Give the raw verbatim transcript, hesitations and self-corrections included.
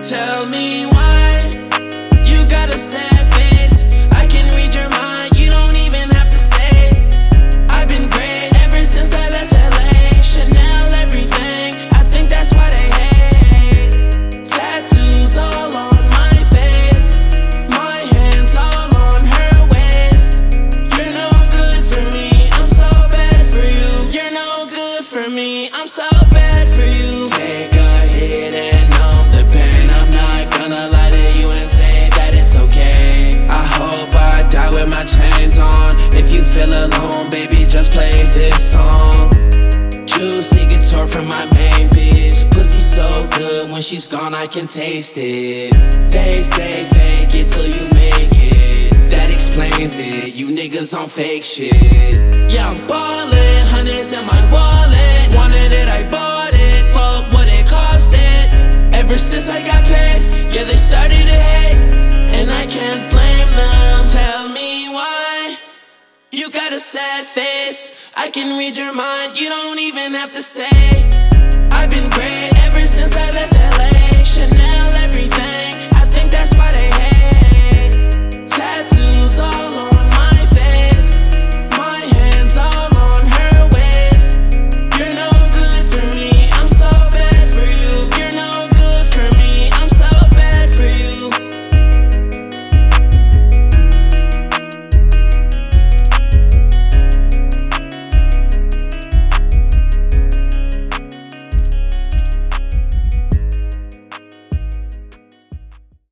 Tell me why you got a sad face. I can read your mind, you don't even have to say. I've been great ever since I left L A. Chanel everything, I think that's why they hate. Tattoos all on my face, my hands all on her waist. You're no good for me, I'm so bad for you. You're no good for me, I'm so bad for you. Take a hit and numb the pain. I'm not gonna lie to you and say that it's okay. I hope I die with my chains on. If you feel alone, baby, just play this song. Juicy guitar from my main bitch. Pussy so good, when she's gone I can taste it. They say fake it till you make it. That explains it, you niggas on fake shit. Yeah, I'm ballin', hundreds in my wallet. Wanted it, I bought it, fuck what it cost it. Ever since I got paid, yeah, they started to hate, and I can't blame them. Tell me why you got a sad face. I can read your mind, you don't even have to say.